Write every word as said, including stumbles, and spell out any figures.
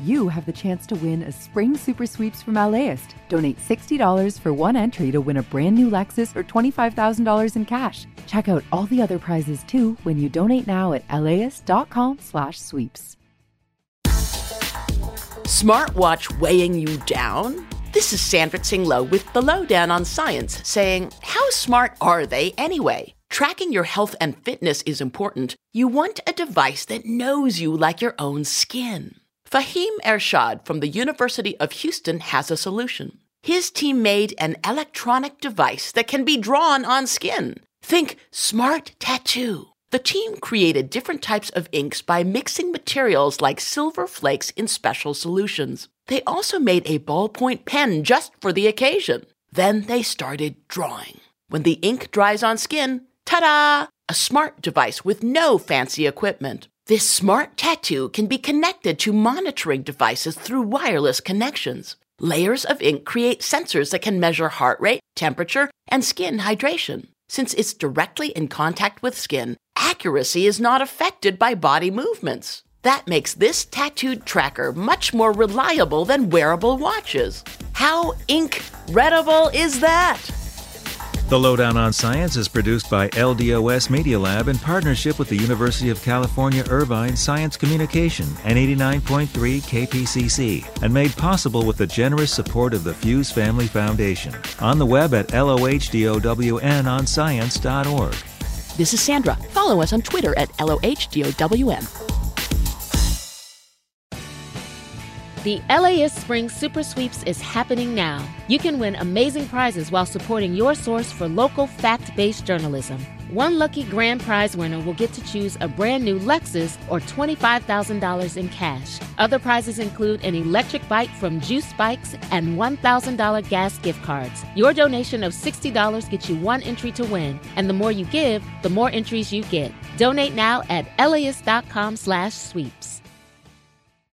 you have the chance to win a spring super sweeps from LAist. Donate sixty dollars for one entry to win a brand new Lexus or twenty-five thousand dollars in cash. Check out all the other prizes too when you donate now at laist.com slash sweeps. Smartwatch weighing you down? This is Sandra Tsing Loh with The Lowdown on Science, saying, how smart are they anyway? Tracking your health and fitness is important. You want a device that knows you like your own skin. Fahim Ershad from the University of Houston has a solution. His team made an electronic device that can be drawn on skin. Think Smart Tattoo. The team created different types of inks by mixing materials like silver flakes in special solutions. They also made a ballpoint pen just for the occasion. Then they started drawing. When the ink dries on skin, ta-da! A smart device with no fancy equipment. This smart tattoo can be connected to monitoring devices through wireless connections. Layers of ink create sensors that can measure heart rate, temperature, and skin hydration. Since it's directly in contact with skin, accuracy is not affected by body movements. That makes this tattooed tracker much more reliable than wearable watches. How ink-readable is that? The Lowdown on Science is produced by L D O S Media Lab in partnership with the University of California, Irvine Science Communication and eighty-nine point three K P C C, and made possible with the generous support of the Fuse Family Foundation. On the web at L O H D O W N on science dot org. This is Sandra. Follow us on Twitter at L O H D O W N. The LAist Spring Super Sweeps is happening now. You can win amazing prizes while supporting your source for local fact-based journalism. One lucky grand prize winner will get to choose a brand new Lexus or twenty-five thousand dollars in cash. Other prizes include an electric bike from Juice Bikes and one thousand dollars gas gift cards. Your donation of sixty dollars gets you one entry to win, and the more you give, the more entries you get. Donate now at laist.com slash sweeps.